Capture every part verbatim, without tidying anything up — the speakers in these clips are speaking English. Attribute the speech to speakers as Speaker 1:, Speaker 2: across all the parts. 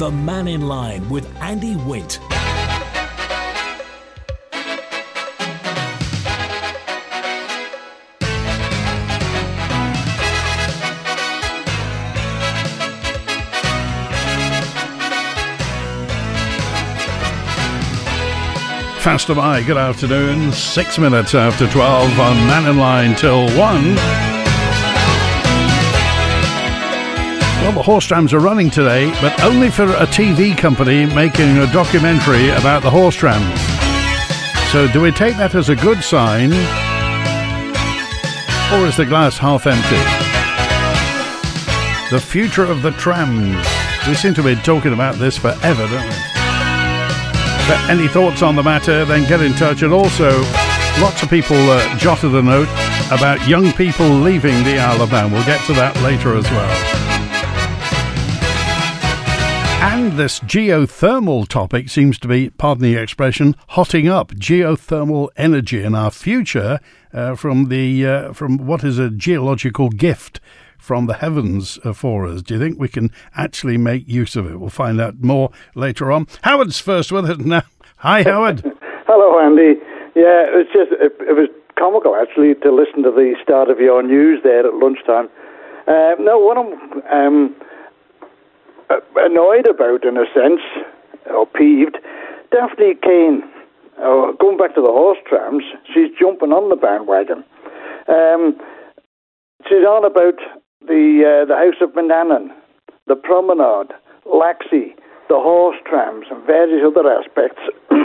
Speaker 1: The Man in Line with Andy Wint.
Speaker 2: Faster by, good afternoon. Six minutes after twelve on Man in Line till one. Well, the horse trams are running today, but only for a T V company making a documentary about the horse trams. So do we take that as a good sign, or is the glass half empty? The future of the trams. We seem to be talking about this forever, don't we? Any thoughts on the matter, then get in touch. And also, lots of people uh, jotted a note about young people leaving the Isle of Man. We'll get to that later as well. And this geothermal topic seems to be, pardon the expression, hotting up. Geothermal energy in our future uh, from the uh, from what is a geological gift from the heavens for us. Do you think we can actually make use of it? We'll find out more later on. Howard's first with us now. Hi, Howard.
Speaker 3: Hello, Andy. Yeah, it was just it, it was comical actually to listen to the start of your news there at lunchtime. Uh, no, what I'm um, annoyed about, in a sense, or peeved, Daphne Kane, uh, going back to the horse trams, she's jumping on the bandwagon. Um, she's on about the uh, the House of Manannan, the Promenade, Laxey, the horse trams, and various other aspects,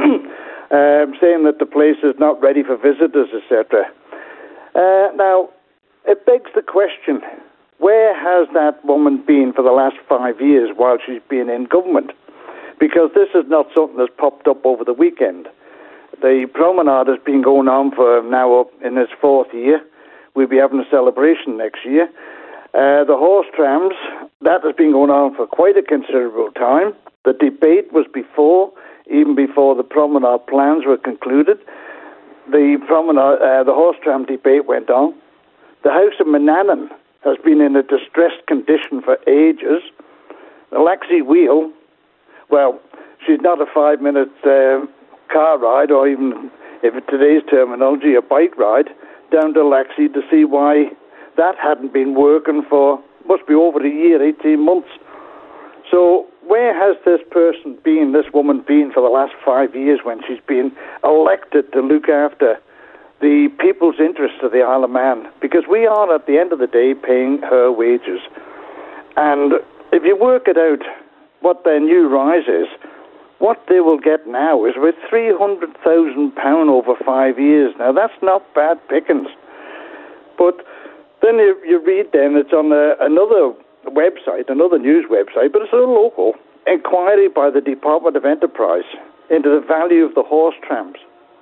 Speaker 3: um, saying that the place is not ready for visitors, et cetera. Uh, now, it begs the question, where has that woman been for the last five years while she's been in government? Because this is not something that's popped up over the weekend. The Promenade has been going on for now up in its fourth year. We'll be having a celebration next year. Uh, the horse trams, that has been going on for quite a considerable time. The debate was before, even before the promenade plans were concluded. The promenade, uh, the horse tram debate went on. The House of Manannan has been in a distressed condition for ages. The Laxey Wheel, well, she's not a five-minute uh, car ride, or even, if it's today's terminology, a bike ride, down to Laxey to see why that hadn't been working for, must be over a year, eighteen months. So where has this person been, this woman been for the last five years when she's been elected to look after the people's interests of the Isle of Man? Because we are, at the end of the day, paying her wages. And if you work it out, what their new rise is, what they will get now is with three hundred thousand pounds over five years. Now, that's not bad pickings. But then you, you read then, it's on a, another website, another news website, but it's a local inquiry by the Department of Enterprise into the value of the horse trams.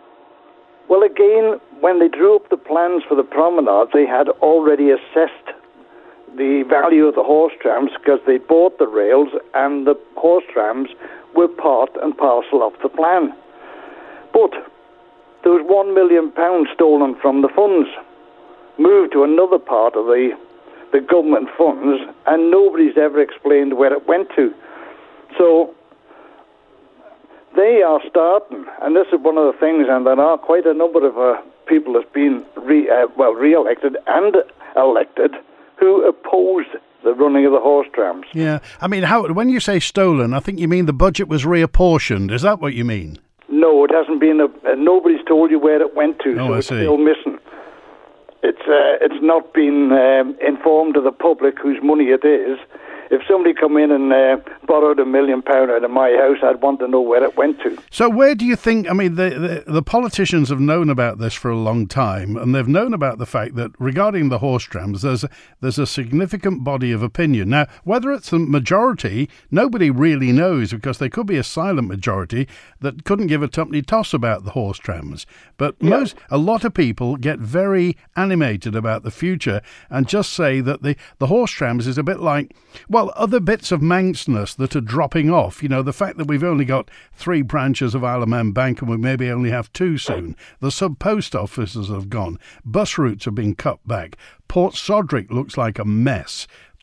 Speaker 3: Well, again, when they drew up the plans for the promenade, they had already assessed the value of the horse trams because they bought the rails and the horse trams were part and parcel of the plan. But there was one million pounds stolen from the funds, moved to another part of the the government funds, and nobody's ever explained where it went to. So they are starting, and this is one of the things, and there are quite a number of uh, people that's been re, uh, well re-elected and elected who oppose the running of the horse trams.
Speaker 2: Yeah, I mean, how when you say stolen, I think you mean the budget was reapportioned. Is that what you mean?
Speaker 3: No, it hasn't been. A, uh, nobody's told you where it went to,
Speaker 2: oh,
Speaker 3: so
Speaker 2: I
Speaker 3: it's
Speaker 2: see.
Speaker 3: still missing. It's uh, it's not been um, informed to the public whose money it is. If somebody come in and uh, borrowed a million pound out of my house, I'd want to know where it went to.
Speaker 2: So where do you think, I mean, the, the the politicians have known about this for a long time, and they've known about the fact that regarding the horse trams, there's a, there's a significant body of opinion. Now, whether it's a majority, nobody really knows, because there could be a silent majority that couldn't give a tuppenny toss about the horse trams. But
Speaker 3: Yeah.
Speaker 2: most, a lot of people get very animated about the future and just say that the, the horse trams is a bit like, well, other bits of Manxness that are dropping off. You know, the fact that we've only got three branches of Isle of Man Bank and we maybe only have two soon. The sub-post offices have gone. Bus routes are being cut back. Port Sodrick looks like a mess.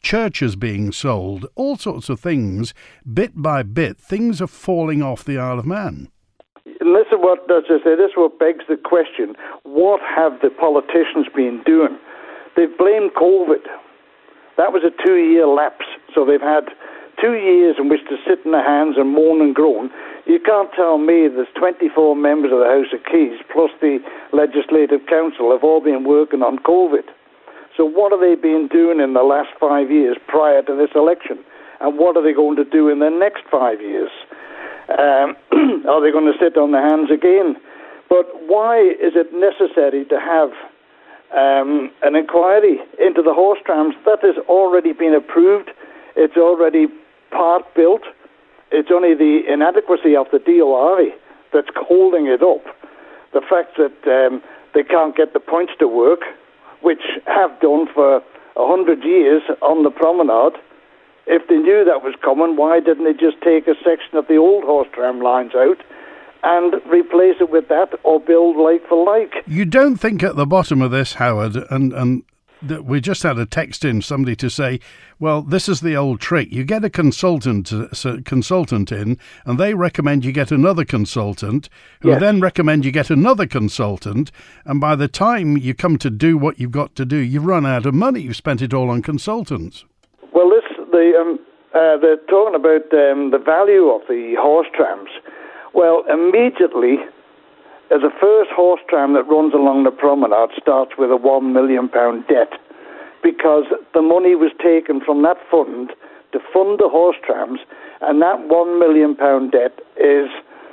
Speaker 2: churches being sold, all sorts of things, bit by bit, things are falling off the Isle of Man.
Speaker 3: And this is what, as I say, this is what begs the question, what have the politicians been doing? They've blamed COVID. That was a two-year lapse, so they've had two years in which to sit in their hands and moan and groan. You can't tell me there's twenty-four members of the House of Keys plus the Legislative Council have all been working on COVID. So what have they been doing in the last five years prior to this election? And what are they going to do in the next five years? Um, are they going to sit on their hands again? But why is it necessary to have um, an inquiry into the horse trams? That has already been approved. It's already part built. It's only the inadequacy of the D O R that's holding it up. The fact that um, they can't get the points to work, which have done for a hundred years on the promenade. If they knew that was coming, why didn't they just take a section of the old horse tram lines out and replace it with that, or build like for like?
Speaker 2: You don't think at the bottom of this, Howard, and and that we just had a text in, somebody to say, well, this is the old trick. You get a consultant uh, consultant in, and they recommend you get another consultant, who
Speaker 3: Yes.
Speaker 2: then recommend you get another consultant, and by the time you come to do what you've got to do, you've run out of money. You've spent it all on consultants.
Speaker 3: Well, this the um, uh, they're talking about um, the value of the horse trams. Well, immediately, as a first horse tram that runs along the promenade starts with a one million pound debt, because the money was taken from that fund to fund the horse trams, and that one million pound debt is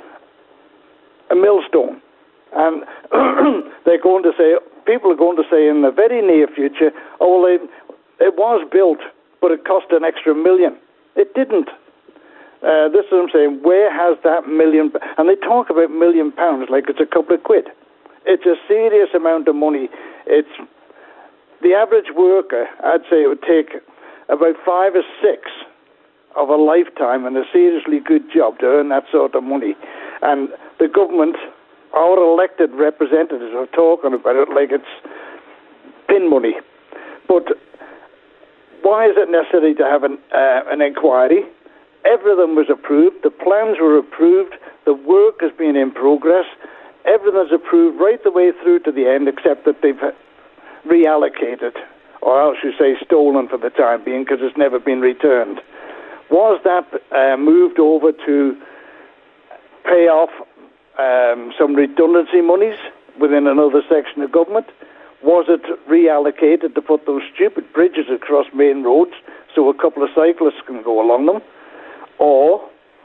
Speaker 3: a millstone. And they're going to say, people are going to say in the very near future, oh, well, it, it was built, but it cost an extra million. It didn't. Uh, this is what I'm saying. Where has that million... And they talk about million pounds like it's a couple of quid. It's a serious amount of money. It's the average worker, I'd say it would take about five or six of a lifetime and a seriously good job to earn that sort of money. And the government, our elected representatives, are talking about it like it's pin money. But why is it necessary to have an, uh, an inquiry? Everything was approved. The plans were approved. The work has been in progress. Everything's approved right the way through to the end, except that they've reallocated, or else you say stolen for the time being, because it's never been returned. Was that uh, moved over to pay off um, some redundancy monies within another section of government? Was it reallocated to put those stupid bridges across main roads so a couple of cyclists can go along them? Or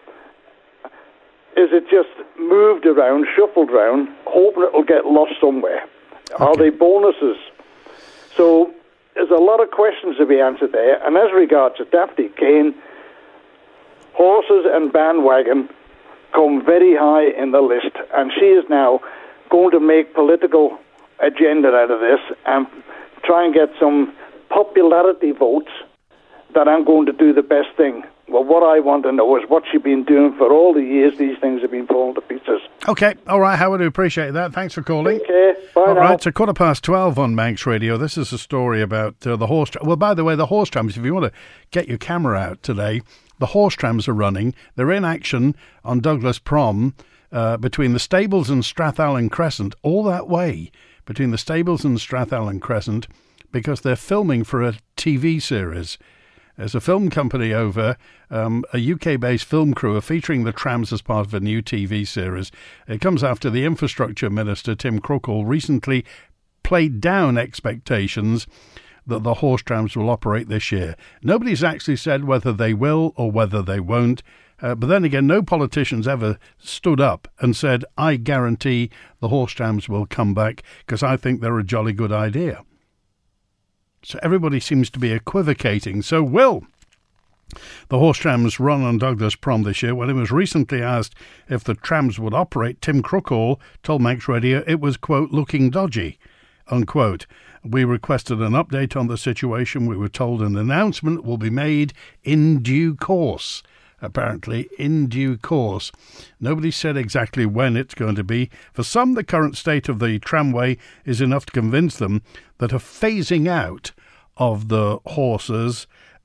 Speaker 3: is it just moved around, shuffled around, hoping it'll get lost somewhere? Okay. Are they bonuses? So there's a lot of questions to be answered there. And as regards to Daphne Kane, horses and bandwagon come very high in the list. And she is now going to make political agenda out of this and try and get some popularity votes that I'm going to do the best thing. Well, what I want to know is what she's been doing for all the years these things have been falling to pieces.
Speaker 2: Okay, all right, Howard, we appreciate that. Thanks for calling.
Speaker 3: Okay, bye
Speaker 2: all
Speaker 3: now.
Speaker 2: right, it's a quarter past twelve on Manx Radio. This is a story about uh, the horse trams. Well, by the way, the horse trams, if you want to get your camera out today, the horse trams are running. They're in action on Douglas Prom uh, between the stables and Strathallan Crescent, all that way between the stables and Strathallan Crescent, because they're filming for a T V series. There's a film company over, um, a U K-based film crew are featuring the trams as part of a new T V series. It comes after the Infrastructure Minister, Tim Crookall, recently played down expectations that the horse trams will operate this year. Nobody's actually said whether they will or whether they won't. Uh, but then again, no politicians ever stood up and said, I guarantee the horse trams will come back because I think they're a jolly good idea. So everybody seems to be equivocating. So will the horse trams run on Douglas Prom this year? When he was recently asked if the trams would operate, Tim Crookall told Manx Radio it was, quote, looking dodgy, unquote. We requested an update on the situation. We were told an announcement will be made in due course. Apparently, in due course. Nobody said exactly when it's going to be. For some, the current state of the tramway is enough to convince them that a phasing out of the horses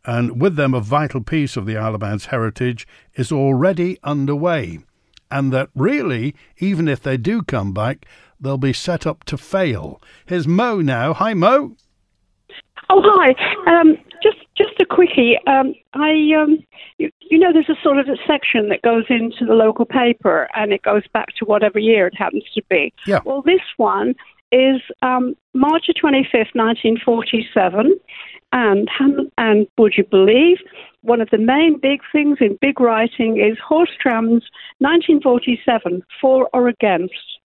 Speaker 2: and with them a vital piece of the Isle of Man's heritage is already underway, and that really, even if they do come back, they'll be set up to fail. Here's Mo now. Hi, Mo.
Speaker 4: Oh, hi. Um, just just a quickie. Um, I, um, you, you know, there's a sort of a section that goes into the local paper, and it goes back to whatever year it happens to be.
Speaker 2: Yeah.
Speaker 4: Well, this one is um, March twenty-fifth, nineteen forty-seven, and and would you believe, one of the main big things in big writing is horse trams, nineteen forty-seven, for or against.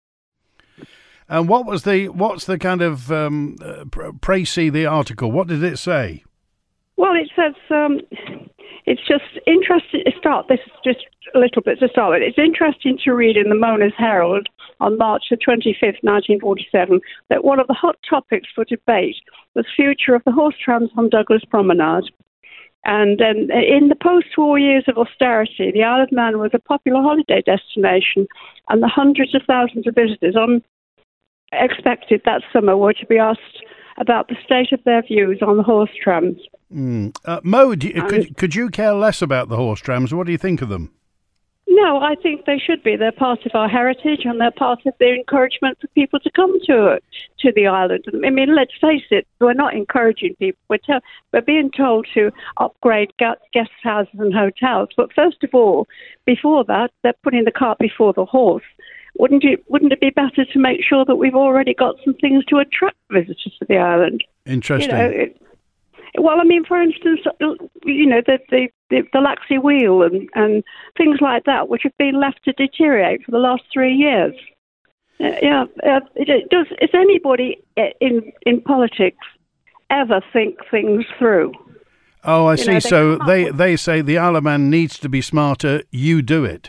Speaker 2: And what was the what's the kind of um, uh, précis the article? What did it say?
Speaker 4: Well, it says um, it's just interesting. Start this is just a little bit to start with. It's interesting to read in the Mona's Herald on March the twenty-fifth, nineteen forty-seven, that one of the hot topics for debate was future of the horse trams on Douglas Promenade. And um, in the post-war years of austerity, the Isle of Man was a popular holiday destination, and the hundreds of thousands of visitors on expected that summer were to be asked about the state of their views on the horse trams.
Speaker 2: Mm. Uh, Mo, do you, could, could you care less about the horse trams? What do you think of them?
Speaker 4: No, I think they should be. They're part of our heritage, and they're part of the encouragement for people to come to to the island. I mean, let's face it, we're not encouraging people. We're, te- we're being told to upgrade guest houses and hotels. But first of all, before that, they're putting the cart before the horse. Wouldn't it, wouldn't it be better to make sure that we've already got some things to attract visitors to the island?
Speaker 2: Interesting.
Speaker 4: You know, it, well, I mean, for instance, you know, the the, the, the Laxey Wheel and, and things like that, which have been left to deteriorate for the last three years. Uh, yeah, uh, it, it does. Does anybody in in politics ever think things through?
Speaker 2: Oh, I
Speaker 4: you
Speaker 2: see.
Speaker 4: Know, they
Speaker 2: so they,
Speaker 4: with...
Speaker 2: they say the Isle of Man needs to be smarter. You do it.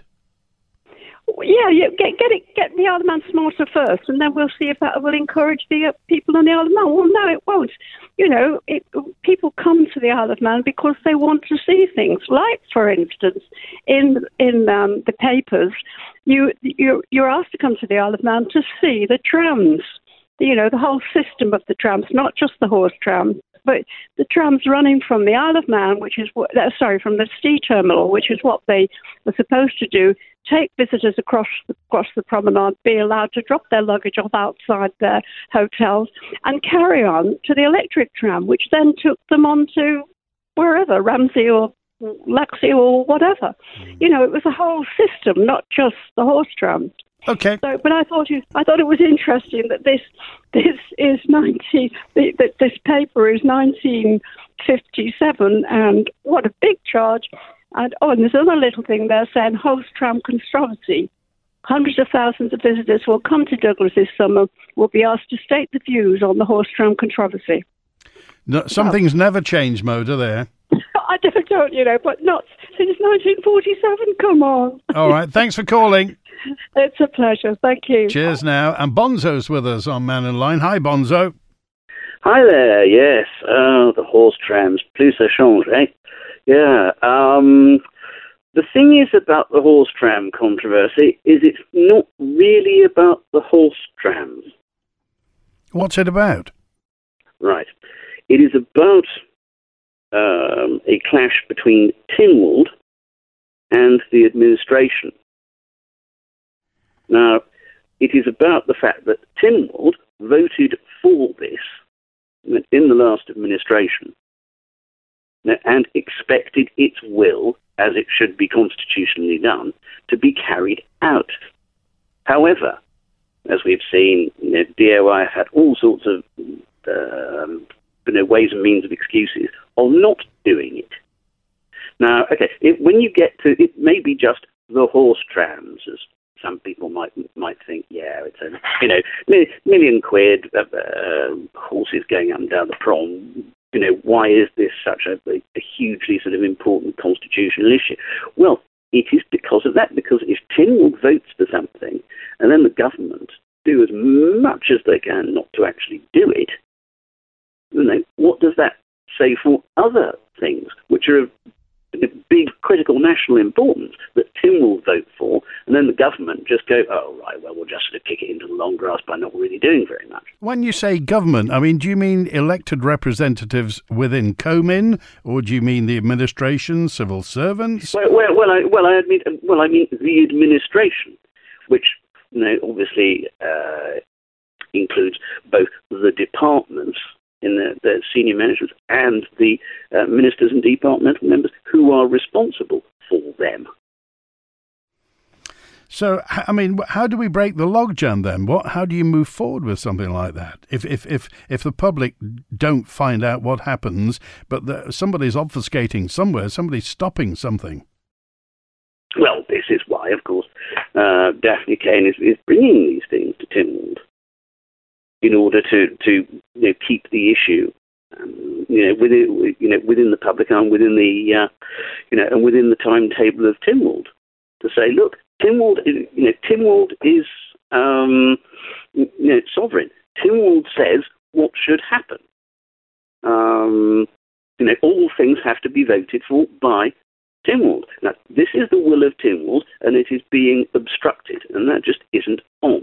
Speaker 4: Yeah, yeah, get get it, get the Isle of Man smarter first, and then we'll see if that will encourage the uh, people on the Isle of Man. Well, no, it won't. You know, it, people come to the Isle of Man because they want to see things. Like, for instance, in in um, the papers, you you're, you're asked to come to the Isle of Man to see the trams. You know, the whole system of the trams, not just the horse tram, but the trams running from the Isle of Man, which is what, uh, sorry, from the Stee Terminal, which is what they were supposed to do, take visitors across the, across the promenade, be allowed to drop their luggage off outside their hotels, and carry on to the electric tram, which then took them on to wherever, Ramsey or Laxey or whatever. Mm. You know, it was a whole system, not just the horse tram.
Speaker 2: Okay.
Speaker 4: So, but I thought it, I thought it was interesting that this this is nineteen that this paper is nineteen fifty-seven, and what a big charge! And oh, and there's another little thing there saying horse tram controversy. Hundreds of thousands of visitors will come to Douglas this summer. Will be asked to state the views on the horse tram controversy.
Speaker 2: No, some oh. things never change, Mo, do they?
Speaker 4: I don't, don't, you know, but not since nineteen forty-seven. Come on.
Speaker 2: All right. Thanks for calling.
Speaker 4: It's a pleasure. Thank you.
Speaker 2: Cheers now. And Bonzo's with us on Man and Line. Hi, Bonzo.
Speaker 5: Hi there. Yes. Oh, the horse trams. Plus ça change, eh? Yeah. Um, the thing is about the horse tram controversy is it's not really about the horse trams.
Speaker 2: What's it about?
Speaker 5: Right. It is about um, a clash between Tynwald and the administration. Now, it is about the fact that Tynwald voted for this in the last administration and expected its will, as it should be constitutionally done, to be carried out. However, as we've seen, you know, D O I have had all sorts of um, you know, ways and means of excuses of not doing it. Now, okay, if, when you get to, it may be just the horse trams, as some people might might think, yeah, it's a, you know, million quid, uh, uh, horses going up and down the prom. You know, why is this such a, a, a hugely sort of important constitutional issue? Well, it is because of that, because if Tynwald votes for something and then the government do as much as they can not to actually do it, you know, what does that say for other things which are of big critical national importance that Tynwald vote for, and then the government just go, oh, right, well, we'll just sort of kick it into the long grass by not really doing very much.
Speaker 2: When you say government, I mean, do you mean elected representatives within Comin, or do you mean the administration, civil servants?
Speaker 5: Well, well, well, I, well, I mean, well, I mean the administration, which, you know, obviously uh, includes both the departments in the, the senior management and the uh, ministers and departmental members who are responsible for them.
Speaker 2: So, I mean, how do we break the logjam then? What? How do you move forward with something like that? If if if, if the public don't find out what happens, but the, somebody's obfuscating somewhere, somebody's stopping something.
Speaker 5: Well, this is why, of course, uh, Daphne Kane is, is bringing these things to Tynwald, in order to, to you know, keep the issue, um, you know, within you know within the public and within the uh, you know and within the timetable of Tynwald, to say, look, Tynwald, is, you know, Tynwald is um, you know sovereign. Tynwald says what should happen. Um, you know, all things have to be voted for by Tynwald. Now, this is the will of Tynwald, and it is being obstructed, and that just isn't on.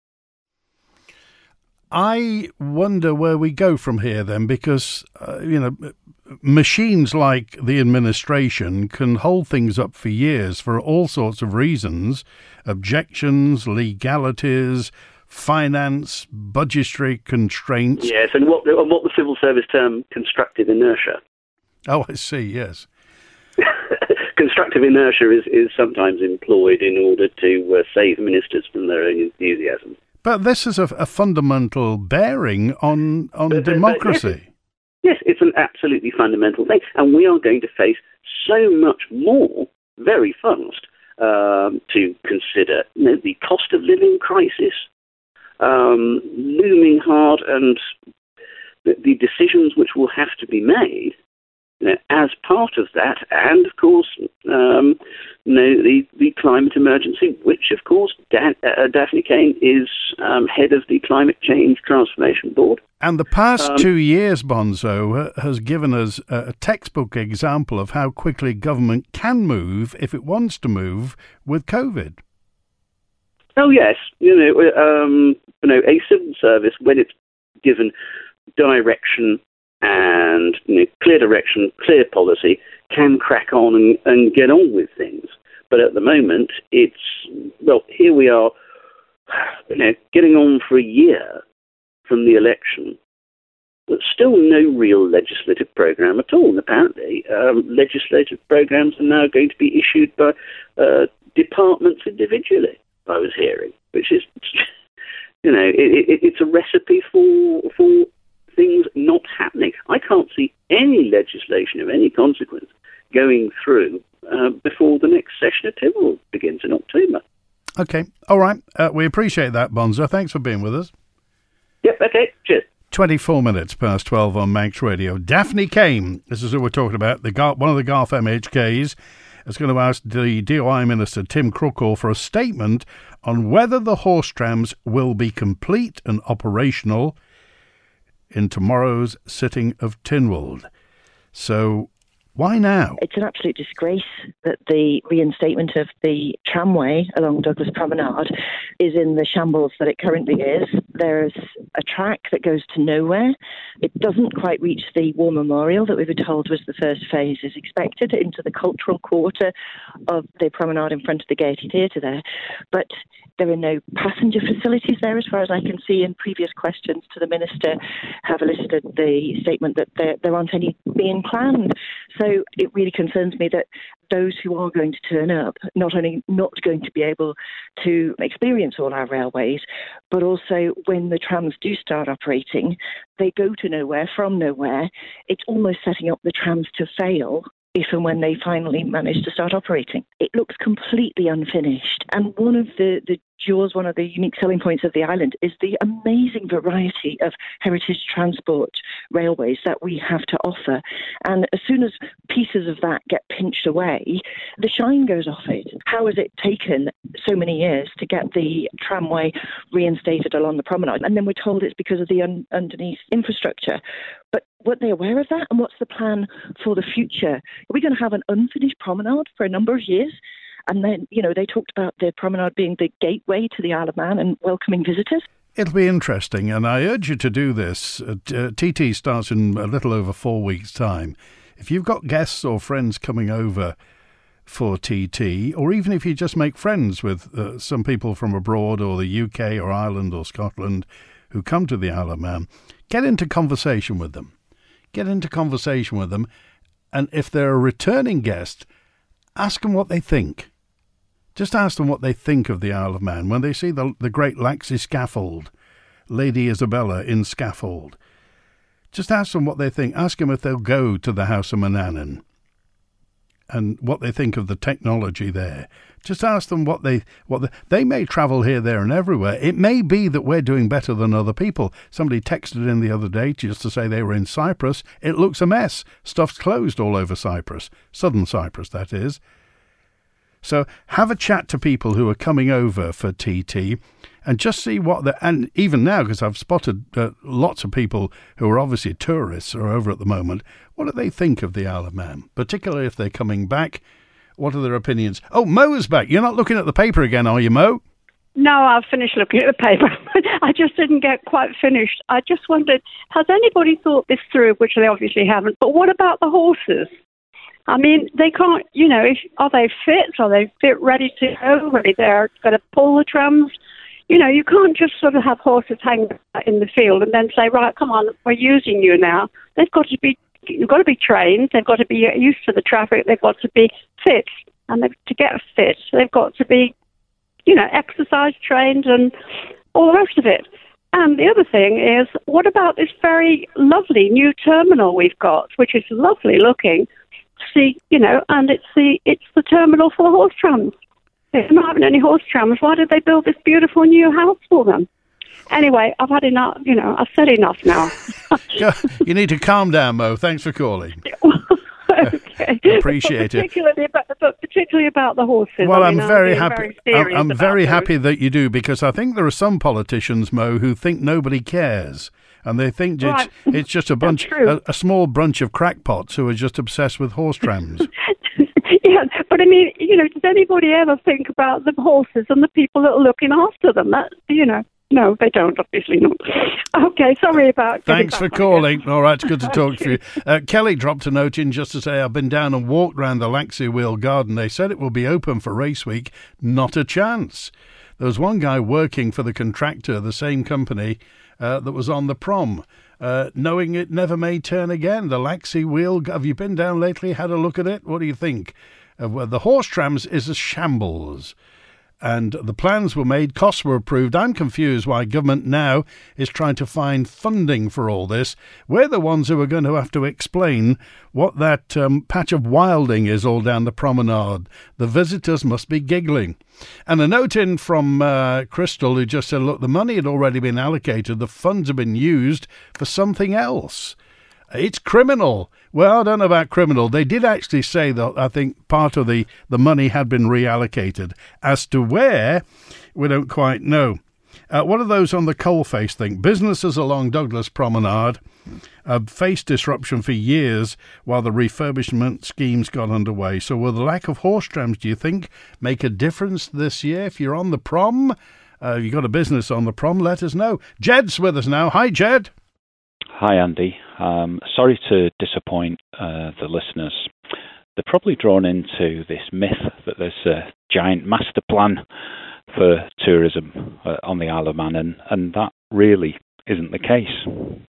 Speaker 2: I wonder where we go from here then, because, uh, you know, machines like the administration can hold things up for years for all sorts of reasons, objections, legalities, finance, budgetary constraints.
Speaker 5: Yes, and what, and what the civil service term constructive inertia.
Speaker 2: Oh, I see, yes.
Speaker 5: Constructive inertia is, is sometimes employed in order to uh, save ministers from their own enthusiasm.
Speaker 2: But this is a, a fundamental bearing on on but, democracy.
Speaker 5: But yes, yes, it's an absolutely fundamental thing. And we are going to face so much more very fast um, to consider, you know, the cost of living crisis um, looming hard, and the, the decisions which will have to be made, you know, as part of that, and of course, um, you know, the, the climate emergency, which of course da- uh, Daphne Kane is um, head of the Climate Change Transformation Board.
Speaker 2: And the past
Speaker 5: um,
Speaker 2: two years, Bonzo, has given us a textbook example of how quickly government can move if it wants to move with COVID.
Speaker 5: Oh yes, you know, um, you know, a civil service, when it's given direction and, you know, clear direction, clear policy, can crack on and, and get on with things. But at the moment, it's, well, here we are, you know, getting on for a year from the election, but still no real legislative programme at all. And apparently, um, legislative programmes are now going to be issued by uh, departments individually, I was hearing, which is, you know, it, it, it's a recipe for for things not happening. I can't see any legislation of any consequence going through uh, before the next session of Tynwald begins in October.
Speaker 2: Okay. All right. Uh, we appreciate that, Bonzo. Thanks for being with us.
Speaker 5: Yep. Okay. Cheers.
Speaker 2: twenty-four minutes past twelve on Manx Radio. Daphne Kane, this is who we're talking about, the Gar- one of the Garth M H Ks, is going to ask the D O I Minister, Tim Crookall, for a statement on whether the horse trams will be complete and operational in tomorrow's sitting of Tynwald. So why now?
Speaker 6: It's an absolute disgrace that the reinstatement of the tramway along Douglas Promenade is in the shambles that it currently is. There's a track that goes to nowhere. It doesn't quite reach the War Memorial that we were told was the first phase is expected, into the cultural quarter of the promenade in front of the Gaiety Theatre there. But there are no passenger facilities there, as far as I can see, and previous questions to the Minister have elicited the statement that there, there aren't any being planned. So it really concerns me that those who are going to turn up, not only not going to be able to experience all our railways, but also when the trams do start operating, they go to nowhere from nowhere. It's almost setting up the trams to fail if and when they finally manage to start operating. It looks completely unfinished. And one of the, the jaws, one of the unique selling points of the island is the amazing variety of heritage transport railways that we have to offer. And as soon as pieces of that get pinched away, the shine goes off it. How has it taken so many years to get the tramway reinstated along the promenade? And then we're told it's because of the un- underneath infrastructure. But weren't they aware of that? And what's the plan for the future? Are we going to have an unfinished promenade for a number of years? And then, you know, they talked about the promenade being the gateway to the Isle of Man and welcoming visitors.
Speaker 2: It'll be interesting, and I urge you to do this. Uh, T T starts in a little over four weeks' time. If you've got guests or friends coming over for T T, or even if you just make friends with uh, some people from abroad or the U K or Ireland or Scotland who come to the Isle of Man, get into conversation with them. Get into conversation with them, and if they're a returning guest, ask them what they think. Just ask them what they think of the Isle of Man when they see the, the great Laxey scaffold, Lady Isabella in scaffold. Just ask them what they think. Ask them if they'll go to the House of Manannan and what they think of the technology there. Just ask them what they... what the, They may travel here, there and everywhere. It may be that we're doing better than other people. Somebody texted in the other day just to say they were in Cyprus. It looks a mess. Stuff's closed all over Cyprus. Southern Cyprus, that is. So have a chat to people who are coming over for T T and just see what the... And even now, because I've spotted uh, lots of people who are obviously tourists are over at the moment, what do they think of the Isle of Man? Particularly if they're coming back. What are their opinions? Oh, Mo's back. You're not looking at the paper again, are you, Mo?
Speaker 4: No, I've finished looking at the paper. I just didn't get quite finished. I just wondered, has anybody thought this through, which they obviously haven't, but what about the horses? I mean, they can't, you know, if, are they fit? Are they fit, ready to go? Ready they're going to pull the trams? You know, you can't just sort of have horses hanging in the field and then say, right, come on, we're using you now. They've got to be, you've got to be trained. They've got to be used to the traffic. They've got to be fit. And they've, to get fit, they've got to be, you know, exercise trained and all the rest of it. And the other thing is, what about this very lovely new terminal we've got, which is lovely looking? See, you know, and it's the it's the terminal for the horse trams. If they're not having any horse trams, why did they build this beautiful new house for them? Anyway, I've had enough, you know, I've said enough now.
Speaker 2: You need to calm down, Mo. Thanks for calling.
Speaker 4: Okay.
Speaker 2: Appreciate
Speaker 4: but particularly
Speaker 2: it.
Speaker 4: About, but particularly about the horses.
Speaker 2: Well,
Speaker 4: I mean,
Speaker 2: I'm very
Speaker 4: I'm
Speaker 2: happy.
Speaker 4: Very
Speaker 2: I'm, I'm very
Speaker 4: those.
Speaker 2: happy that you do, because I think there are some politicians, Mo, who think nobody cares. And they think
Speaker 4: right.
Speaker 2: it's, it's just a bunch, a, a small bunch of crackpots who are just obsessed with horse trams.
Speaker 4: Yeah, but I mean, you know, does anybody ever think about the horses and the people that are looking after them? That, you know, no, they don't, obviously not. Okay, sorry about...
Speaker 2: Thanks for calling. All right, it's good to talk to you. Uh, Kelly dropped a note in just to say, I've been down and walked around the Laxey Wheel Garden. They said it will be open for race week. Not a chance. There was one guy working for the contractor, the same company, Uh, that was on the prom, uh, knowing it never may turn again. The Laxey Wheel, have you been down lately, had a look at it? What do you think? Uh, well, the horse trams is a shambles. And the plans were made, costs were approved. I'm confused why government now is trying to find funding for all this. We're the ones who are going to have to explain what that um, patch of wilding is all down the promenade. The visitors must be giggling. And a note in from uh, Crystal, who just said, look, the money had already been allocated. The funds have been used for something else. It's criminal. Well, I don't know about criminal. They did actually say that I think part of the, the money had been reallocated. As to where, we don't quite know. Uh, what do those on the coalface think? Businesses along Douglas Promenade have faced disruption for years while the refurbishment schemes got underway. So will the lack of horse trams, do you think, make a difference this year? If you're on the prom, uh, you've got a business on the prom, let us know. Jed's with us now. Hi, Jed.
Speaker 7: Hi, Andy. Um, sorry to disappoint uh, the listeners. They're probably drawn into this myth that there's a giant master plan for tourism uh, on the Isle of Man, and, and that really isn't the case.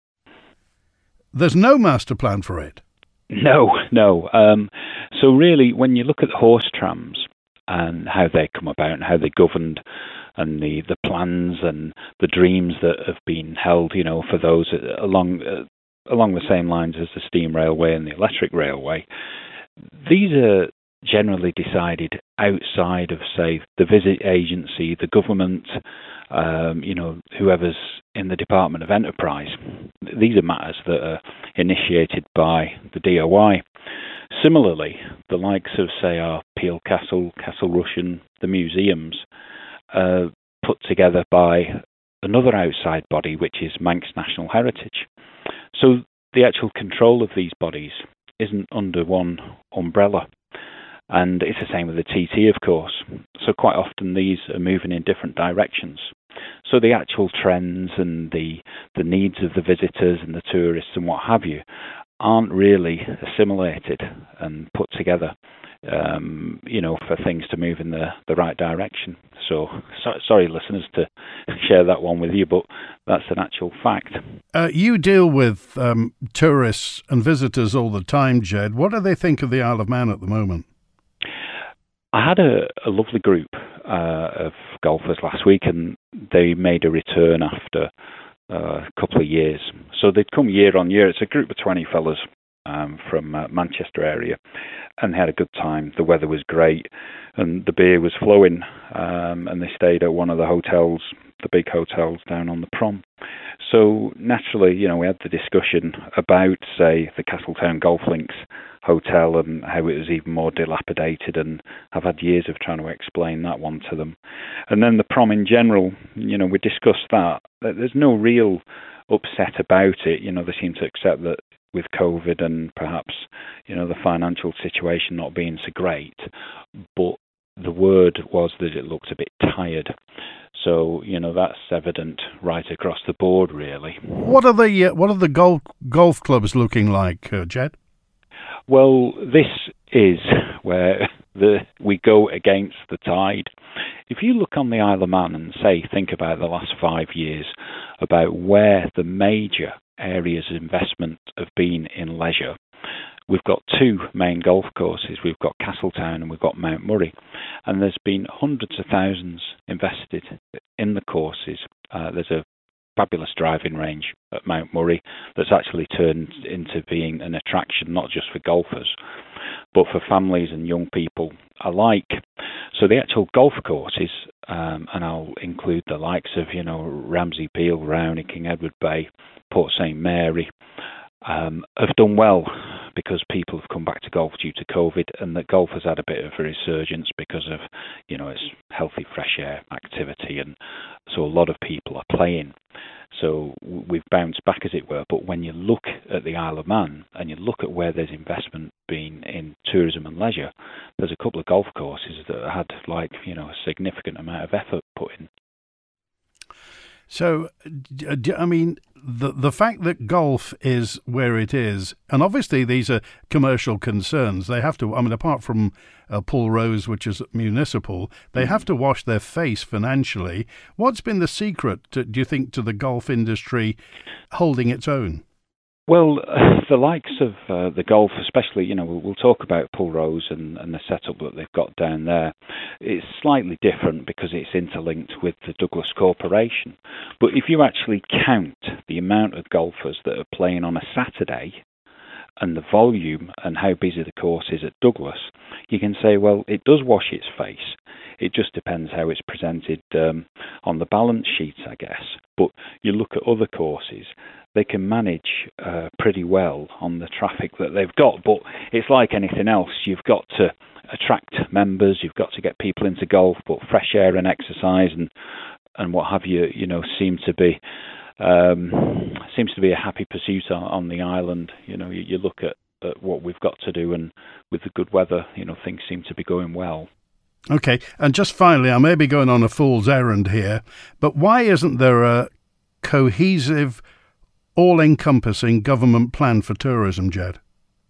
Speaker 2: There's no master plan for it?
Speaker 7: No, no. Um, so really, when you look at the horse trams and how they come about and how they're governed, and the, the plans and the dreams that have been held, you know, for those along uh, along the same lines as the steam railway and the electric railway, these are generally decided outside of, say, the visit agency, the government, um, you know, whoever's in the Department of Enterprise. These are matters that are initiated by the D O I. Similarly, the likes of, say, our Peel Castle, Castle Rushen, the museums, uh, put together by another outside body, which is Manx National Heritage. So the actual control of these bodies isn't under one umbrella. And it's the same with the T T, of course. So quite often these are moving in different directions. So the actual trends and the the needs of the visitors and the tourists and what have you aren't really assimilated and put together, um, you know, for things to move in the, the right direction. So, so sorry, listeners, to share that one with you, but that's an actual fact.
Speaker 2: Uh, you deal with um, tourists and visitors all the time, Jed. What do they think of the Isle of Man at the moment?
Speaker 7: I had a, a lovely group uh, of golfers last week, and they made a return after uh, a couple of years. So they'd come year on year. It's a group of twenty fellas um, from uh, Manchester area, and they had a good time. The weather was great, and the beer was flowing, um, and they stayed at one of the hotels, the big hotels down on the prom. So naturally, you know, we had the discussion about, say, the Castletown Golf Links hotel and how it was even more dilapidated, and I've had years of trying to explain that one to them. And then the prom in general, you know, we discussed that. There's no real upset about it. You know, they seem to accept that with COVID and perhaps, you know, the financial situation not being so great, but the word was that it looked a bit tired. So, you know, that's evident right across the board, really.
Speaker 2: What are the uh, what are the golf golf clubs looking like, uh, Jed?
Speaker 7: Well, this is where the we go against the tide. If you look on the Isle of Man and say, think about the last five years, about where the major areas of investment have been in leisure, we've got two main golf courses. We've got Castletown and we've got Mount Murray. And there's been hundreds of thousands invested in the courses. Uh, there's a fabulous driving range at Mount Murray that's actually turned into being an attraction, not just for golfers, but for families and young people alike. So the actual golf courses, um, and I'll include the likes of, you know, Ramsey Peel, Rowney, King Edward Bay, Port Saint Mary, um, have done well because people have come back to golf due to COVID, and that golf has had a bit of a resurgence because of, you know, it's healthy fresh air activity, and so a lot of people are playing. So we've bounced back, as it were. But when you look at the Isle of Man and you look at where there's investment being in tourism and leisure, there's a couple of golf courses that had, like, you know, a significant amount of effort put in.
Speaker 2: So, I mean, the the fact that golf is where it is, and obviously these are commercial concerns. They have to, I mean, apart from uh, Pulrose, which is municipal, they have to wash their face financially. What's been the secret, to, do you think, to the golf industry holding its own?
Speaker 7: Well, uh, the likes of uh, the golf, especially, you know, we'll, we'll talk about Pulrose and, and the setup that they've got down there. It's slightly different because it's interlinked with the Douglas Corporation. But if you actually count the amount of golfers that are playing on a Saturday and the volume and how busy the course is at Douglas, you can say, well, it does wash its face. It just depends how it's presented um, on the balance sheet, I guess. But you look at other courses, they can manage uh, pretty well on the traffic that they've got. But it's like anything else. You've got to attract members. You've got to get people into golf. But fresh air and exercise and and what have you, you know, seem to be um, seems to be a happy pursuit on, on the island. You know, you, you look at, at what we've got to do, and with the good weather, you know, things seem to be going well.
Speaker 2: Okay, and just finally, I may be going on a fool's errand here, but why isn't there a cohesive, all-encompassing government plan for tourism, Jed?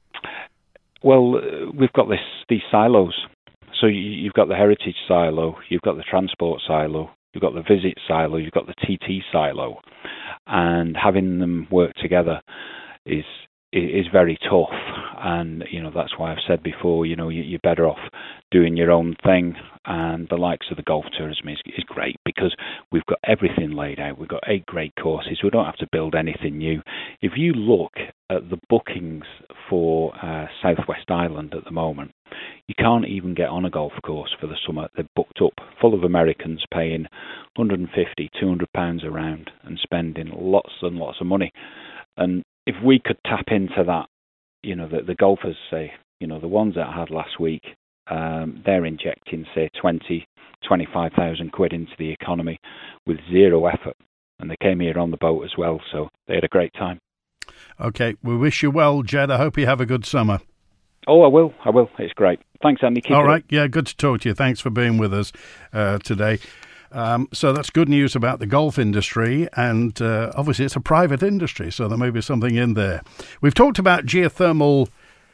Speaker 7: Well, uh, we've got this these silos. So you, you've got the heritage silo, you've got the transport silo, you've got the visit silo, you've got the T T silo, and having them work together is is very tough. And, you know, that's why I've said before, you know, you're better off doing your own thing. And the likes of the golf tourism is, is great because we've got everything laid out. We've got eight great courses. We don't have to build anything new. If you look at the bookings for uh, Southwest Island at the moment, you can't even get on a golf course for the summer. They're booked up, full of Americans paying one hundred fifty, two hundred pounds a round and spending lots and lots of money. And if we could tap into that, you know, the, the golfers say, you know, the ones that I had last week, um, they're injecting, say, twenty, twenty-five thousand quid into the economy with zero effort. And they came here on the boat as well, so they had a great time.
Speaker 2: Okay, we wish you well, Jed. I hope you have a good summer.
Speaker 7: Oh, I will. I will. It's great. Thanks, Andy. Keep
Speaker 2: All
Speaker 7: it
Speaker 2: right.
Speaker 7: up.
Speaker 2: Yeah, good to talk to you. Thanks for being with us uh, today. Um, so that's good news about the golf industry, and uh, obviously it's a private industry, so there may be something in there. We've talked about geothermal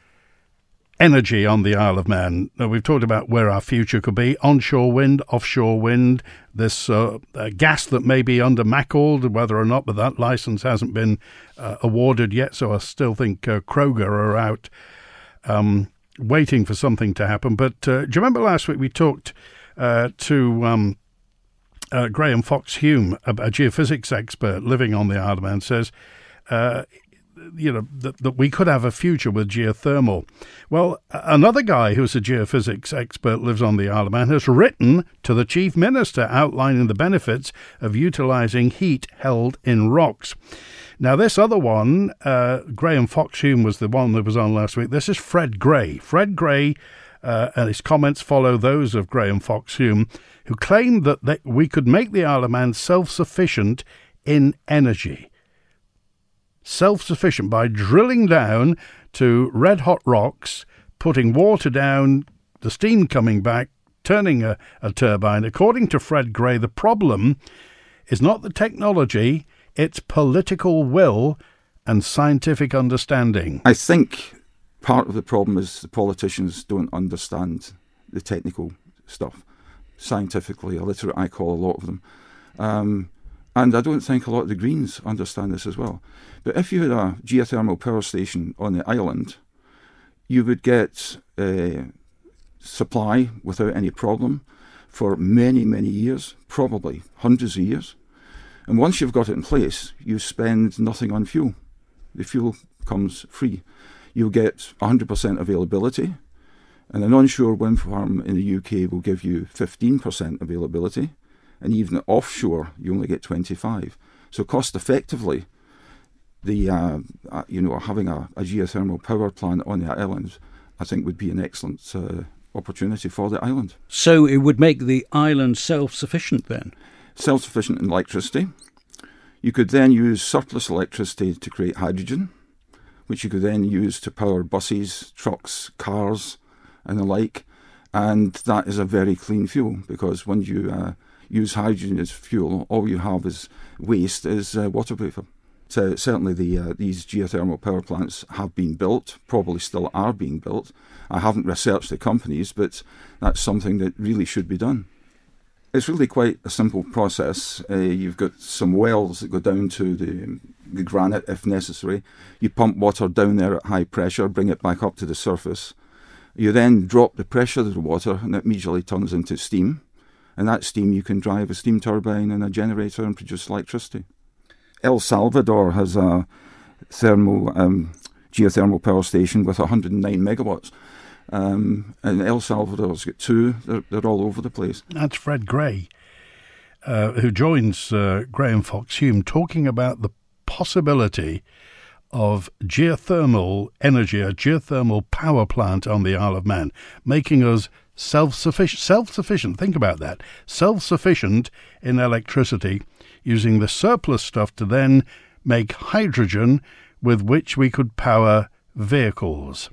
Speaker 2: energy on the Isle of Man. We've talked about where our future could be: onshore wind, offshore wind, this uh, uh, gas that may be under McAuld, whether or not, but that licence hasn't been uh, awarded yet, so I still think uh, Kroger are out um, waiting for something to happen. But uh, do you remember last week we talked uh, to um, uh, Graham Fox-Hume, a, a geophysics expert living on the Isle of Man, says uh, you know, that, that we could have a future with geothermal. Well, another guy who's a geophysics expert, lives on the Isle of Man, has written to the Chief Minister outlining the benefits of utilising heat held in rocks. Now, this other one, uh, Graham Fox-Hume was the one that was on last week. This is Fred Gray. Fred Gray, uh, and his comments follow those of Graham Fox-Hume, who claimed that they, we could make the Isle of Man self-sufficient in energy. Self-sufficient by drilling down to red-hot rocks, putting water down, the steam coming back, turning a, a turbine. According to Fred Gray, the problem is not the technology, it's political will and scientific understanding.
Speaker 8: I think part of the problem is the politicians don't understand the technical stuff. Scientifically illiterate, I call a lot of them. Um, and I don't think a lot of the Greens understand this as well. But if you had a geothermal power station on the island, you would get uh, supply without any problem for many, many years, probably hundreds of years. And once you've got it in place, you spend nothing on fuel. The fuel comes free. You'll get one hundred percent availability, and an onshore wind farm in the U K will give you fifteen percent availability, and even offshore you only get twenty-five. So cost effectively, the uh, uh, you know having a, a geothermal power plant on the island, I think would be an excellent uh, opportunity for the island.
Speaker 9: So it would make the island self-sufficient then?
Speaker 8: Self-sufficient in electricity. You could then use surplus electricity to create hydrogen, which you could then use to power buses, trucks, cars, and the like. And that is a very clean fuel, because when you uh, use hydrogen as fuel, all you have is waste, is uh, water vapour. So certainly the uh, these geothermal power plants have been built, probably still are being built. I haven't researched the companies, but that's something that really should be done. It's really quite a simple process. Uh, you've got some wells that go down to the, the granite if necessary. You pump water down there at high pressure, bring it back up to the surface. You then drop the pressure of the water, and it immediately turns into steam. And that steam you can drive a steam turbine and a generator and produce electricity. El Salvador has a thermal um, geothermal power station with one hundred nine megawatts. Um, and El Salvador's got two. They're, they're all over the place.
Speaker 2: That's Fred Gray, uh, who joins uh, Graham Fox-Hume, talking about the possibility of geothermal energy, a geothermal power plant on the Isle of Man, making us self-sufficient. Self-sufficient, think about that. Self-sufficient in electricity, using the surplus stuff to then make hydrogen with which we could power vehicles.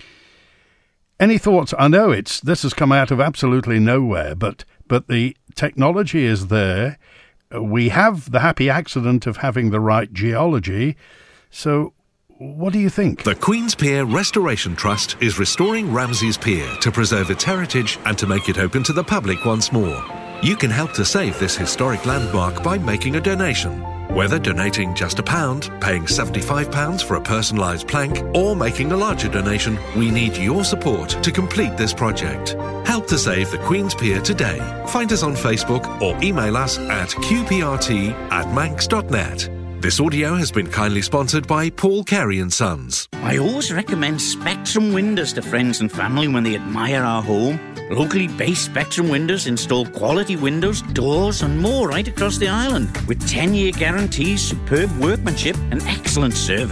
Speaker 2: Any thoughts? I know it's this has come out of absolutely nowhere, but but the technology is there. We have the happy accident of having the right geology. So what do you think?
Speaker 10: The Queen's Pier Restoration Trust is restoring Ramsay's Pier to preserve its heritage and to make it open to the public once more. You can help to save this historic landmark by making a donation. Whether donating just a pound, paying seventy-five pounds for a personalised plank, or making a larger donation, we need your support to complete this project. Help to save the Queen's Pier today. Find us on Facebook or email us at q p r t at manx dot net. This audio has been kindly sponsored by Paul Carey and Sons.
Speaker 11: I always recommend Spectrum Windows to friends and family when they admire our home. Locally based Spectrum Windows install quality windows, doors and more right across the island with ten-year guarantees, superb workmanship and excellent service.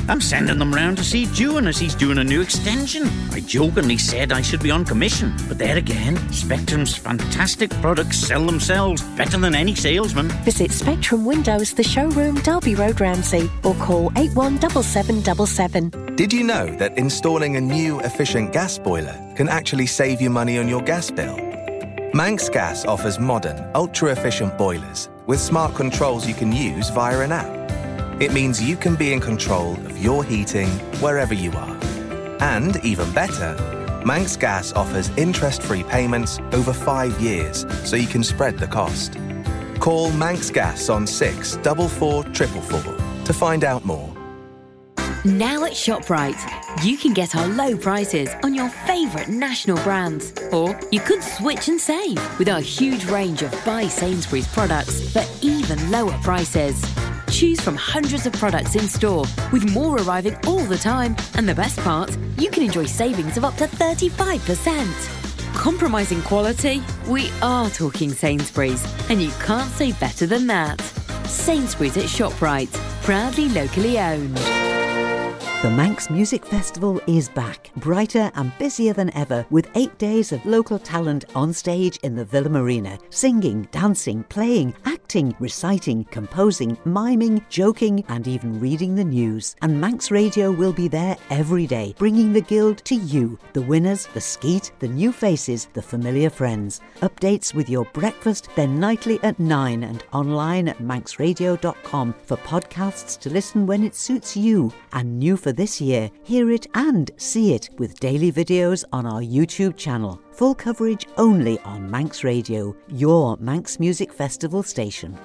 Speaker 11: I'm sending them round to see Dewan as he's doing a new extension. I jokingly said I should be on commission, but there again, Spectrum's fantastic products sell themselves better than any salesman.
Speaker 12: Visit Spectrum Windows, the showroom, Derby Road, Ramsey, or call eight one seven seven seven seven.
Speaker 13: Did you know that installing a new efficient gas boiler can actually save you money on your gas bill? Manx Gas offers modern, ultra-efficient boilers with smart controls you can use via an app. It means you can be in control of your heating wherever you are. And even better, Manx Gas offers interest-free payments over five years, so you can spread the cost. Call Manx Gas on six four four four four four to find out more.
Speaker 14: Now at ShopRite, you can get our low prices on your favourite national brands. Or you could switch and save with our huge range of Buy Sainsbury's products for even lower prices. Choose from hundreds of products in store, with more arriving all the time. And the best part, you can enjoy savings of up to thirty-five percent. Compromising quality? We are talking Sainsbury's, and you can't say better than that. Sainsbury's at ShopRite, proudly locally owned.
Speaker 15: The Manx Music Festival is back, brighter and busier than ever, with eight days of local talent on stage in the Villa Marina, singing, dancing, playing, acting, reciting, composing, miming, joking and even reading the news. And Manx Radio will be there every day, bringing the Guild to you, the winners, the skeet, the new faces, the familiar friends. Updates with your breakfast, then nightly at nine and online at manx radio dot com for podcasts to listen when it suits you. And new for this year, hear it and see it with daily videos on our YouTube channel. Full coverage only on Manx Radio, your Manx Music Festival station.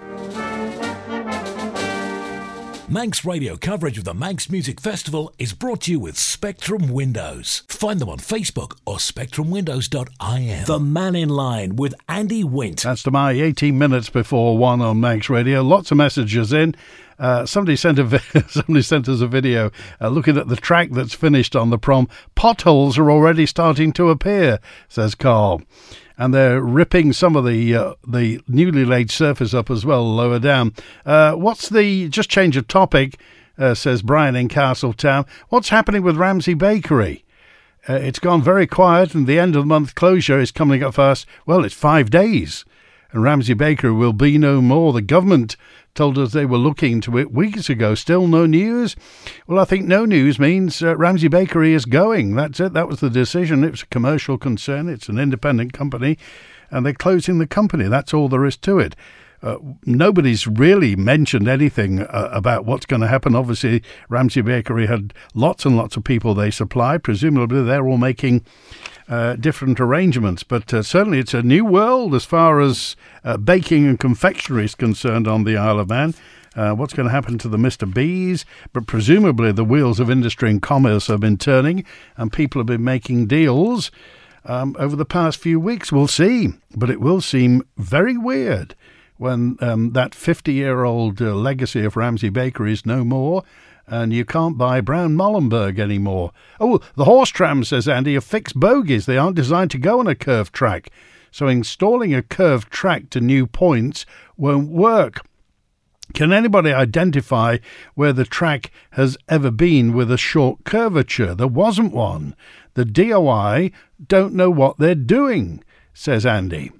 Speaker 1: Manx Radio coverage of the Manx Music Festival is brought to you with Spectrum Windows. Find them on Facebook or spectrum windows dot I N. The Man in Line with Andy Wint.
Speaker 2: That's to my eighteen minutes before one on Manx Radio. Lots of messages in. Uh, somebody sent a vi- somebody sent us a video uh, looking at the track that's finished on the prom. Potholes are already starting to appear, says Carl, and they're ripping some of the uh, the newly laid surface up as well lower down. Uh, what's the just change of topic? Uh, says Brian in Castletown. What's happening with Ramsey Bakery? Uh, it's gone very quiet, and the end of the month closure is coming up fast. Well, it's five days, and Ramsey Bakery will be no more. The government told us they were looking into it weeks ago. Still no news? Well, I think no news means uh, Ramsey Bakery is going. That's it. That was the decision. It was a commercial concern. It's an independent company, and they're closing the company. That's all there is to it. Uh, nobody's really mentioned anything uh, about what's going to happen. Obviously, Ramsey Bakery had lots and lots of people they supply. Presumably, they're all making Uh, different arrangements, but uh, certainly it's a new world as far as uh, baking and confectionery is concerned on the Isle of Man. Uh, what's going to happen to the Mister B's? But presumably the wheels of industry and commerce have been turning, and people have been making deals um, over the past few weeks. We'll see, but it will seem very weird when um, that fifty-year-old uh, legacy of Ramsey Bakery is no more, and you can't buy Brown Molenberg anymore. Oh, the horse trams, says Andy, are fixed bogies. They aren't designed to go on a curved track. So installing a curved track to new points won't work. Can anybody identify where the track has ever been with a short curvature? There wasn't one. The D O I don't know what they're doing, says Andy.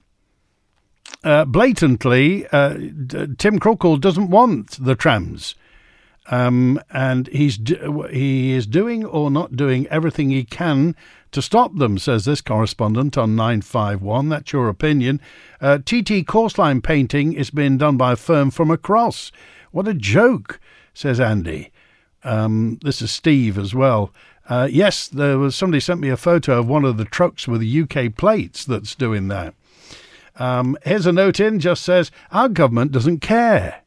Speaker 2: Uh, blatantly, uh, Tim Crookall doesn't want the trams. Um, and he's do- he is doing or not doing everything he can to stop them, says this correspondent on nine five one. That's your opinion. Uh, T T Courseline painting is being done by a firm from across. What a joke, says Andy. Um, this is Steve as well. Uh, yes, there was somebody sent me a photo of one of the trucks with the U K plates that's doing that. Um, here's a note in, just says, our government doesn't care.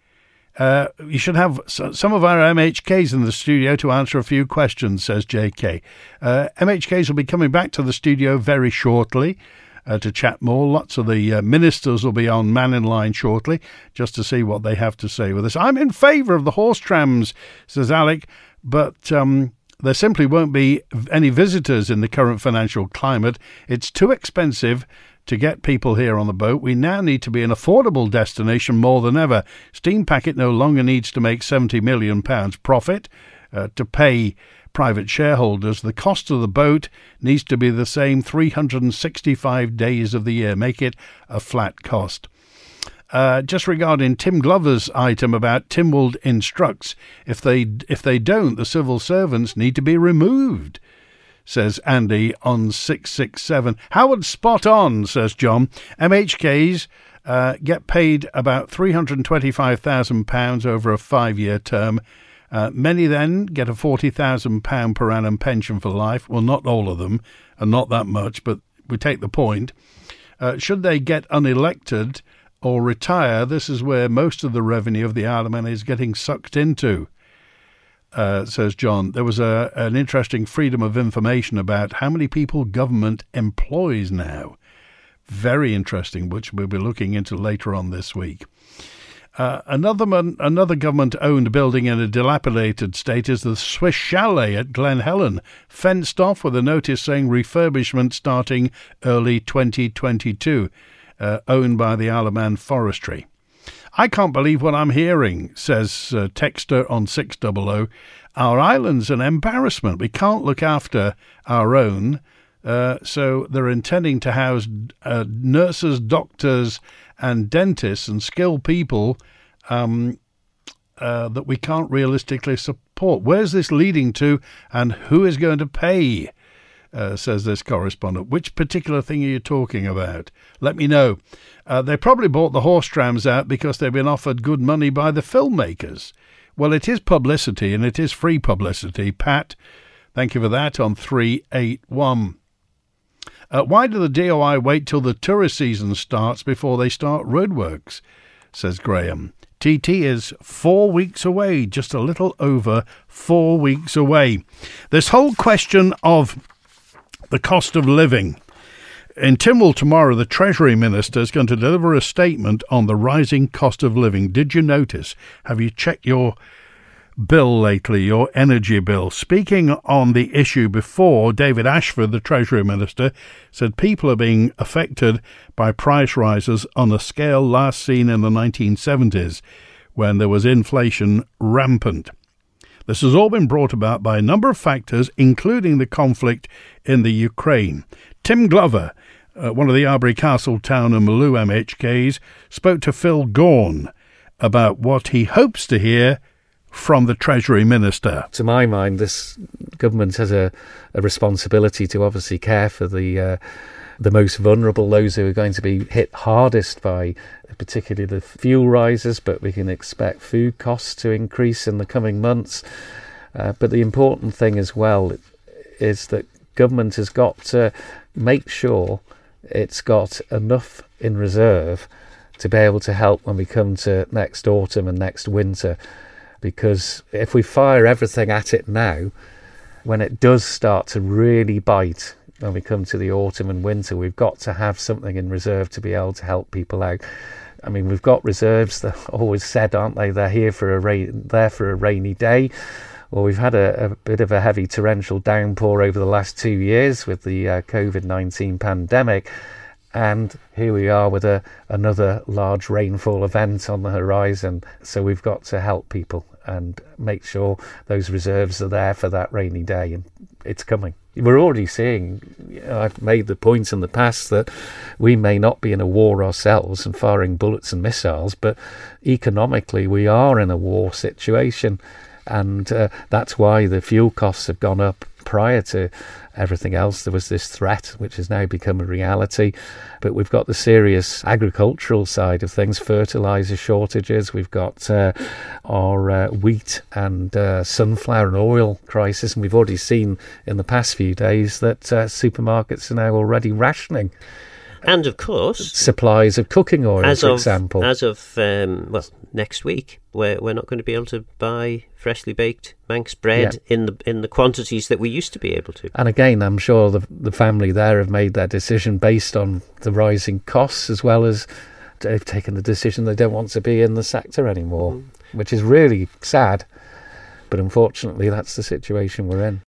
Speaker 2: Uh, you should have some of our M H Ks in the studio to answer a few questions, says J K. Uh, M H Ks will be coming back to the studio very shortly uh, to chat more. Lots of the uh, ministers will be on Man in Line shortly just to see what they have to say with us. I'm in favour of the horse trams, says Alec, but um, there simply won't be any visitors in the current financial climate. It's too expensive to get people here on the boat. We now need to be an affordable destination more than ever. Steam Packet no longer needs to make seventy million pounds profit. uh, to pay private shareholders. The cost of the boat needs to be the same three hundred sixty-five days of the year. Make it a flat cost. Uh, just regarding Tim Glover's item about Tynwald instructs, if they if they don't, the civil servants need to be removed, says Andy on six six seven. Howard, spot on, says John. M H Ks uh, get paid about three hundred twenty-five thousand pounds over a five-year term. Uh, many then get a forty thousand pounds per annum pension for life. Well, not all of them, and not that much, but we take the point. Uh, should they get unelected or retire, this is where most of the revenue of the Isle of Man is getting sucked into, uh, says John. There was a, an interesting freedom of information about how many people government employs now. Very interesting, which we'll be looking into later on this week. Uh, another man, another government-owned building in a dilapidated state is the Swiss Chalet at Glen Helen, fenced off with a notice saying refurbishment starting early twenty twenty-two, uh, owned by the Isle of Man Forestry. I can't believe what I'm hearing, says uh, Texter on six hundred. Our island's an embarrassment. We can't look after our own, uh, so they're intending to house uh, nurses, doctors and dentists and skilled people um, uh, that we can't realistically support. Where's this leading to, and who is going to pay, uh, says this correspondent. Which particular thing are you talking about? Let me know. Uh, they probably bought the horse trams out because they've been offered good money by the filmmakers. Well, it is publicity, and it is free publicity. Pat, thank you for that on three eight one. Uh, why do the D O I wait till the tourist season starts before they start roadworks, says Graham. T T is four weeks away, just a little over four weeks away. This whole question of the cost of living. In Tynwald tomorrow, the Treasury Minister is going to deliver a statement on the rising cost of living. Did you notice? Have you checked your bill lately, your energy bill? Speaking on the issue before, David Ashford, the Treasury Minister, said people are being affected by price rises on a scale last seen in the nineteen seventies, when there was inflation rampant. This has all been brought about by a number of factors, including the conflict in the Ukraine. Tim Glover, uh, one of the Arbury Castle Town and Maloo M H Ks, spoke to Phil Gaughan about what he hopes to hear from the Treasury Minister.
Speaker 16: To my mind, this government has a, a responsibility to obviously care for the uh, the most vulnerable, those who are going to be hit hardest by particularly the fuel rises, but we can expect food costs to increase in the coming months. Uh, but the important thing as well is that government has got to make sure it's got enough in reserve to be able to help when we come to next autumn and next winter. Because if we fire everything at it now, when it does start to really bite, when we come to the autumn and winter, we've got to have something in reserve to be able to help people out. I mean, we've got reserves that are always said, aren't they? They're here for a rain, there for a rainy day. Well, we've had a, a bit of a heavy torrential downpour over the last two years with the uh, COVID nineteen pandemic. And here we are with a, another large rainfall event on the horizon. So we've got to help people and make sure those reserves are there for that rainy day. And it's coming. We're already seeing, you know, I've made the point in the past that we may not be in a war ourselves and firing bullets and missiles, but economically we are in a war situation. And uh, that's why the fuel costs have gone up. Prior to everything else, there was this threat, which has now become a reality. But we've got the serious agricultural side of things, fertiliser shortages. We've got uh, our uh, wheat and uh, sunflower and oil crisis. And we've already seen in the past few days that uh, supermarkets are now already rationing.
Speaker 17: And of course,
Speaker 16: supplies of cooking oil,
Speaker 17: as
Speaker 16: for
Speaker 17: of,
Speaker 16: example.
Speaker 17: As of, um, well, next week, we're, we're not going to be able to buy freshly baked Manx bread yeah. in the in the quantities that we used to be able to.
Speaker 16: And again, I'm sure the the family there have made their decision based on the rising costs, as well as they've taken the decision they don't want to be in the sector anymore, mm. which is really sad. But unfortunately, that's the situation we're in.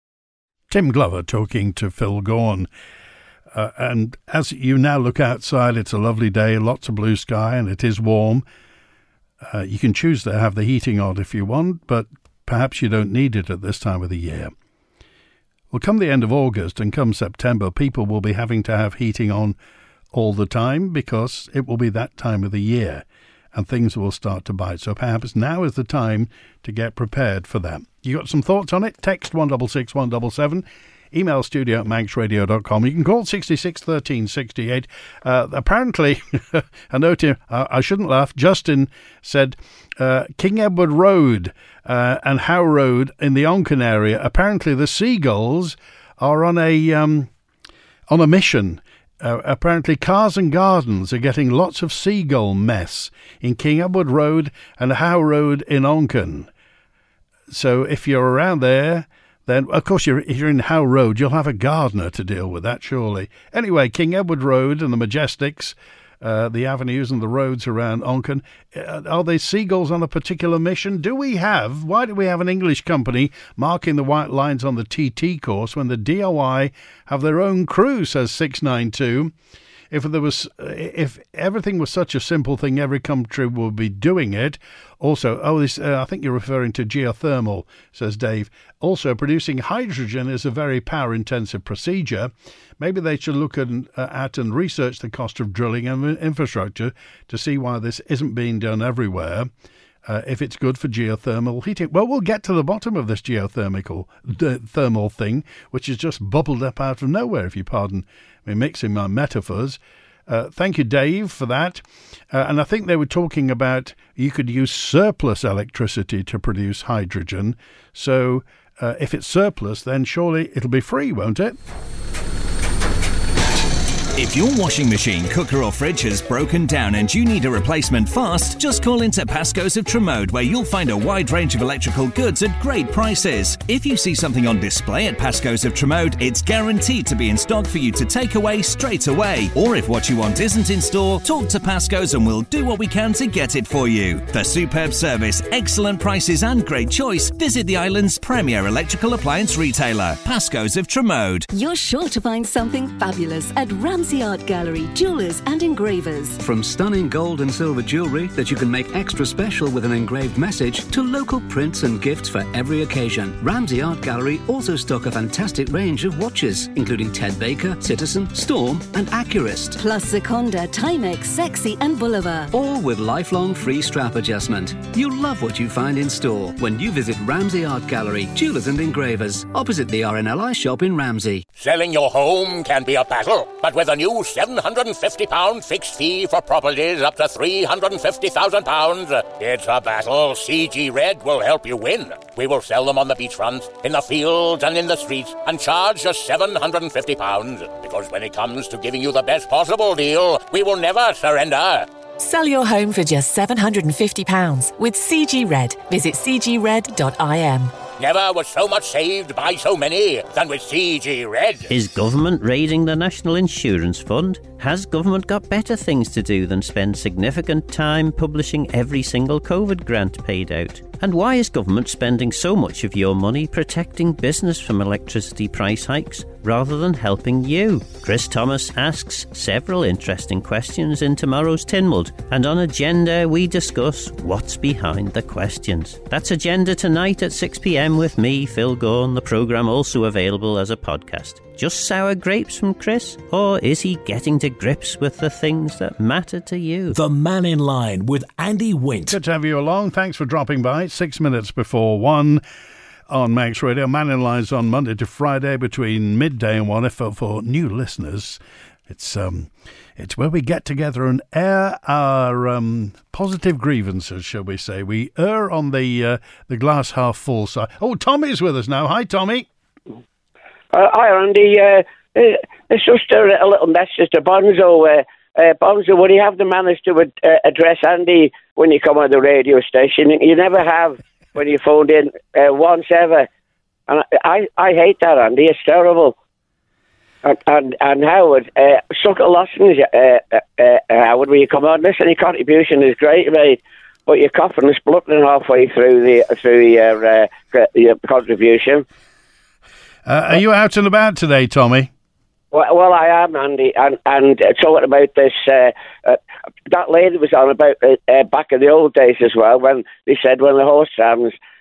Speaker 2: Tim Glover talking to Phil Gaughan. Uh, and as you now look outside, it's a lovely day, lots of blue sky, and it is warm. Uh, you can choose to have the heating on if you want, but perhaps you don't need it at this time of the year. Well, come the end of August and come September, people will be having to have heating on all the time because it will be that time of the year and things will start to bite. So perhaps now is the time to get prepared for that. You got some thoughts on it? Text one six six one seven seven. Email studio at manx radio dot com. You can call sixty-six thirteen sixty-eight. Uh, apparently, I note here, I, I shouldn't laugh, Justin said uh, King Edward Road uh, and Howe Road in the Onken area, apparently the seagulls are on a um, on a mission. Uh, apparently Cars and Gardens are getting lots of seagull mess in King Edward Road and Howe Road in Onken. So if you're around there, then, of course, you're, if you're in Howe Road, you'll have a gardener to deal with that, surely. Anyway, King Edward Road and the Majestics, uh, the avenues and the roads around Onken, uh, are they seagulls on a particular mission? Do we have, why do we have an English company marking the white lines on the T T course when the D O I have their own crew, says six nine two. If there was, if everything was such a simple thing, every country would be doing it. Also, oh, this, uh, I think you're referring to geothermal, says Dave. Also, producing hydrogen is a very power-intensive procedure. Maybe they should look at, uh, at and research the cost of drilling and infrastructure to see why this isn't being done everywhere. Uh, if it's good for geothermal heating. Well, we'll get to the bottom of this geothermal the thermal thing, which has just bubbled up out of nowhere, if you pardon me mixing my metaphors. Uh, thank you, Dave, for that. Uh, and I think they were talking about you could use surplus electricity to produce hydrogen. So uh, if it's surplus, then surely it'll be free, won't it?
Speaker 18: If your washing machine, cooker or fridge has broken down and you need a replacement fast, just call into Pasco's of Tremode, where you'll find a wide range of electrical goods at great prices. If you see something on display at Pasco's of Tremode, it's guaranteed to be in stock for you to take away straight away. Or if what you want isn't in store, talk to Pasco's and we'll do what we can to get it for you. For superb service, excellent prices and great choice, visit the island's premier electrical appliance retailer, Pasco's of Tremode.
Speaker 19: You're sure to find something fabulous at Ramsey Art Gallery, Jewellers and Engravers.
Speaker 20: From stunning gold and silver jewellery that you can make extra special with an engraved message to local prints and gifts for every occasion, Ramsey Art Gallery also stock a fantastic range of watches, including Ted Baker, Citizen, Storm and Accurist.
Speaker 19: Plus Seconda, Timex, Sexy and Bolivar.
Speaker 20: All with lifelong free strap adjustment. You'll love what you find in store when you visit Ramsey Art Gallery, Jewellers and Engravers, opposite the R N L I shop in Ramsey.
Speaker 21: Selling your home can be a battle, but with a new seven hundred fifty pound fixed fee for properties up to three hundred fifty thousand pounds, it's a battle C G Red will help you win. We will sell them on the beachfront, in the fields and in the streets, and charge just seven hundred fifty pounds. Because when it comes to giving you the best possible deal, we will never surrender.
Speaker 22: Sell your home for just seven hundred fifty pounds with C G Red. Visit c g red dot i m.
Speaker 21: Never was so much saved by so many than with C G Red.
Speaker 17: Is government raiding the National Insurance Fund? Has government got better things to do than spend significant time publishing every single COVID grant paid out? And why is government spending so much of your money protecting business from electricity price hikes rather than helping you? Chris Thomas asks several interesting questions in tomorrow's Tynwald, and on Agenda we discuss what's behind the questions. That's Agenda tonight at six p m with me, Phil Gorn, the programme also available as a podcast. Just sour grapes from Chris? Or is he getting to grips with the things that matter to you?
Speaker 1: The Man in Line with Andy Wint.
Speaker 2: Good to have you along. Thanks for dropping by. Six minutes before one on Manx Radio. Man in Line's on Monday to Friday between midday and one. If for, for new listeners, it's um, it's where we get together and air our um, positive grievances, shall we say. We err on the uh, the glass half full side. Oh, Tommy's with us now. Hi, Tommy.
Speaker 23: Uh, hi, Andy. Uh, it's just a, a little message to Bonzo. Uh, uh, Bonzo, would you have the manners to uh, address Andy when you come on the radio station? You never have when you phoned in uh, once ever. And I, I hate that, Andy. It's terrible. And, and, and Howard, uh, suck at Lawson's, uh, uh, Howard, when you come on. Listen, your contribution is great, mate. But you're coughing and spluttering halfway through the through your, uh, your contribution.
Speaker 2: Uh, are you out and about today, Tommy?
Speaker 23: Well, well I am, Andy, and and uh, talking about this. Uh, uh, that lady was on about uh, uh, back in the old days as well, when they said when the horse trams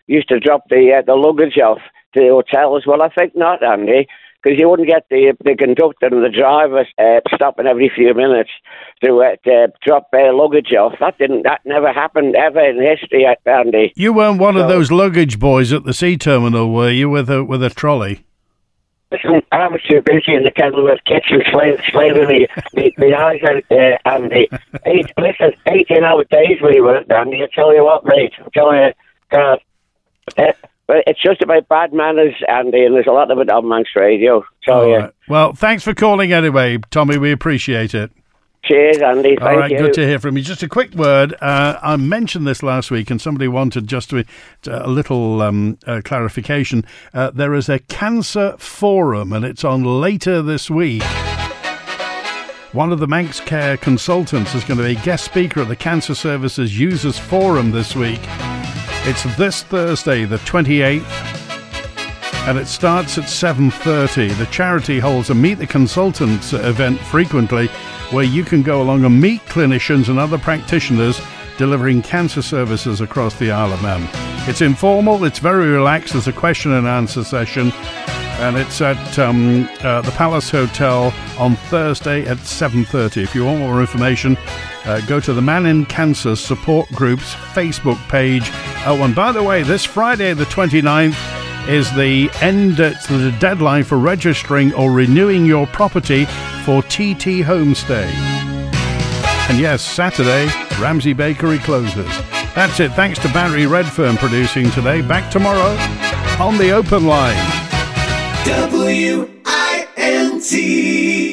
Speaker 23: used to drop the uh, the luggage off to the hotels. Well, I think not, Andy, because you wouldn't get the the conductor and the driver uh, stopping every few minutes to, uh, to drop their luggage off. That didn't. That never happened ever in history, Andy.
Speaker 2: You weren't one
Speaker 23: so,
Speaker 2: of those luggage boys at the sea terminal, were you, with a with a trolley?
Speaker 23: Listen, I was too busy in the Kenilworth kitchen slaving, slaving me, me, me eyes out there, Andy. Eight, listen, eighteen-hour days we worked, Andy. I tell you what, mate. I tell you, God. Uh, but it's just about bad manners, Andy, and there's a lot of it on Manx Radio. So, yeah.
Speaker 2: Right. Well, thanks for calling anyway, Tommy. We appreciate it.
Speaker 23: Cheers, Andy. Thank
Speaker 2: All right,
Speaker 23: you.
Speaker 2: good to hear from you. Just a quick word. Uh, I mentioned this last week, and somebody wanted just to, to a little um, uh, clarification. Uh, there is a cancer forum, and it's on later this week. One of the Manx Care consultants is going to be a guest speaker at the Cancer Services Users Forum this week. It's this Thursday, the twenty-eighth, and it starts at seven thirty. The charity holds a Meet the Consultants event frequently, where you can go along and meet clinicians and other practitioners delivering cancer services across the Isle of Man. It's informal, it's very relaxed, there's a question and answer session, and it's at um, uh, the Palace Hotel on Thursday at seven thirty. If you want more information, uh, go to the Man in Cancer Support Group's Facebook page. Oh, and by the way, this Friday the twenty-ninth is the end, it's the deadline for registering or renewing your property for T T Homestay. And yes, Saturday, Ramsey Bakery closes. That's it. Thanks to Barry Redfern producing today. Back tomorrow on the Open Line.
Speaker 3: W I N T